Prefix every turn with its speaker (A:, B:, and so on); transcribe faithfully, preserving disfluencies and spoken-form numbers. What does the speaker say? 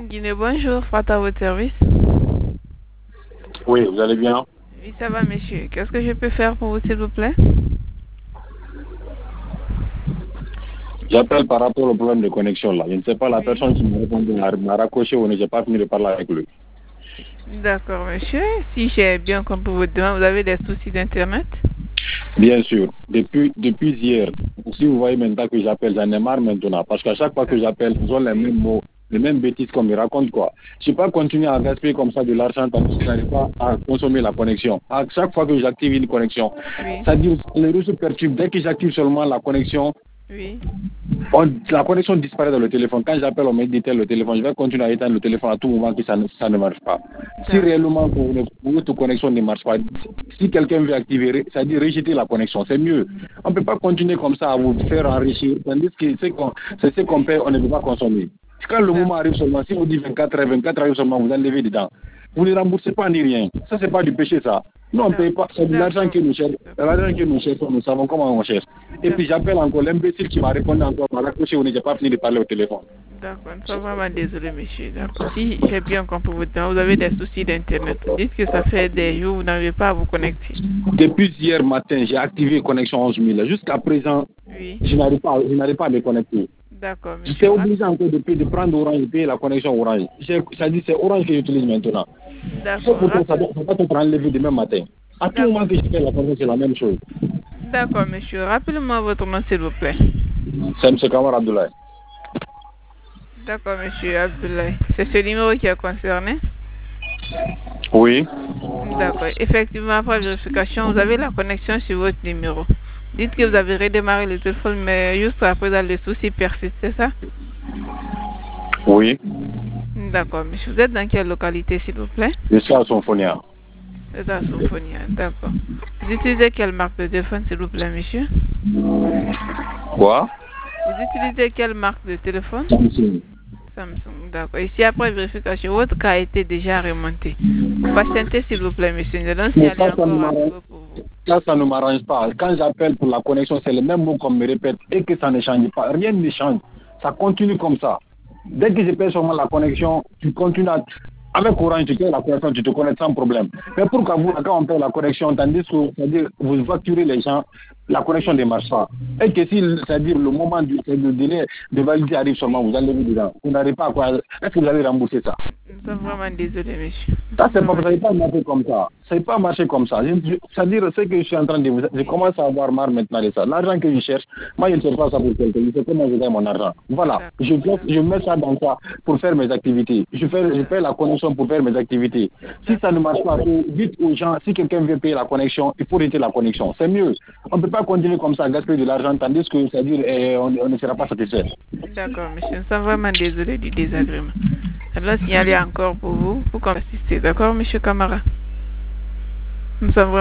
A: Guinée, bonjour, Fata à votre service.
B: Oui, vous allez bien?
A: Oui, ça va, monsieur. Qu'est-ce que je peux faire pour vous, s'il vous plaît?
B: J'appelle par rapport au problème de connexion là. Je ne sais pas, la
A: Oui.
B: personne qui m'a répondu m'a raccroché ou ne j'ai pas fini de parler avec lui.
A: D'accord, monsieur. Si j'ai bien compris votre demande, vous avez des soucis d'Internet?
B: Bien sûr. Depuis, depuis hier, si vous voyez maintenant que j'appelle, j'en ai marre maintenant. Parce qu'à chaque fois que j'appelle, ils ont les mêmes mots, les mêmes bêtises qu'on me raconte quoi. Je ne peux pas continuer à gaspiller comme ça de l'argent parce que je n'arrive pas à consommer la connexion. À chaque fois que j'active une connexion,
A: Oui.
B: ça dit les réseaux perturbent. Dès que j'active seulement la connexion,
A: Oui.
B: on, la connexion disparaît dans le téléphone. Quand j'appelle, on me dit le téléphone. Je vais continuer à éteindre le téléphone à tout moment que ça ne, ça ne marche pas. Si réellement votre connexion ne marche pas, si quelqu'un veut activer, ça dit rejeter la connexion. C'est mieux. On ne peut pas continuer comme ça à vous faire enrichir. Tandis que c'est ce qu'on paie, on ne peut pas consommer. Quand le moment arrive seulement, si vous dites vingt-quatre heures, vingt-quatre heures seulement, vous enlevez dedans. Vous ne remboursez pas ni rien. Ça, c'est pas du péché, ça. Non, on ne paye pas. C'est de l'argent que nous cherchons. L'argent que nous cherchons, nous savons comment on cherche. Et puis j'appelle encore l'imbécile qui m'a répondu encore, m'a raccroché, on n'a pas fini de parler au téléphone.
A: D'accord, nous sommes vraiment désolés, monsieur. D'accord. Si j'ai bien compris votre temps, vous avez des soucis d'Internet. Vous dites que ça fait des jours, vous n'arrivez pas à vous connecter.
B: Depuis hier matin, j'ai activé connexion onze mille. Jusqu'à présent,
A: oui.
B: je n'arrive pas, je n'arrive pas à me connecter.
A: D'accord, monsieur.
B: J'étais obligé encore de, de prendre Orange, de payer la connexion Orange. Ça dit c'est Orange que j'utilise maintenant.
A: D'accord.
B: Ça ne va pas être enlevé demain matin. À tout moment que je fais la connexion, c'est la même chose.
A: D'accord, monsieur. Rappelez-moi votre nom, s'il vous plaît.
B: C'est M. Kamar Abdoulaye.
A: D'accord, monsieur Abdoulaye. C'est ce numéro qui est concerné?
B: Oui.
A: D'accord. Effectivement, après vérification, vous avez la connexion sur votre numéro. Dites que vous avez redémarré le téléphone, mais juste après, dans les soucis persistent, c'est ça?
B: Oui.
A: D'accord, monsieur. Vous êtes dans quelle localité, s'il vous plaît?
B: Je suis à Symphonia.
A: Vous êtes à Symphonia, d'accord. Vous utilisez quelle marque de téléphone, s'il vous plaît, monsieur?
B: Quoi?
A: Vous utilisez quelle marque de téléphone?
B: Samsung.
A: Samsung, d'accord. Ici, après vérification, votre cas a été déjà remonté. Patientez, s'il vous plaît, monsieur. Nous allons signaler encore un peu pour vous.
B: Ça, ça ne m'arrange pas. Quand j'appelle pour la connexion, c'est le même mot qu'on me répète et que ça ne change pas. Rien ne change. Ça continue comme ça. Dès que je paie seulement la connexion, tu continues à... Avec Orange, tu payes la connexion, tu te connectes sans problème. Mais pourquoi vous, quand on paye la connexion, tandis que c'est-à-dire, vous facturez les gens, la connexion ne marche pas. Et que si, c'est-à-dire, le moment du le délai de validité arrive seulement, vous allez vous dedans. Vous n'arrivez pas à quoi. Est-ce que vous allez rembourser ça?
A: Nous sommes vraiment désolés, monsieur.
B: Ça, c'est pas, ça n'a pas marché comme ça. Ça n'a pas marché comme ça. C'est-à-dire, ce que je suis en train de vous... Je commence à avoir marre maintenant de ça. L'argent que je cherche, moi, je ne cherche pas ça pour quelqu'un. Je sais comment je gagne mon argent. Voilà. Je, je mets ça dans ça pour faire mes activités. Je fais, je fais la connexion pour faire mes activités. Si ça ne marche pas, dites aux gens, si quelqu'un veut payer la connexion, il faut arrêter la connexion. C'est mieux. On ne peut pas continuer comme ça à gaspiller de l'argent, tandis que, c'est-à-dire, eh, on, on ne sera pas satisfait.
A: D'accord, monsieur. Nous sommes vraiment désolés du désagrément. Alors, signaler encore pour vous, pour qu'on assiste. D'accord, monsieur Camara? Nous sommes vraiment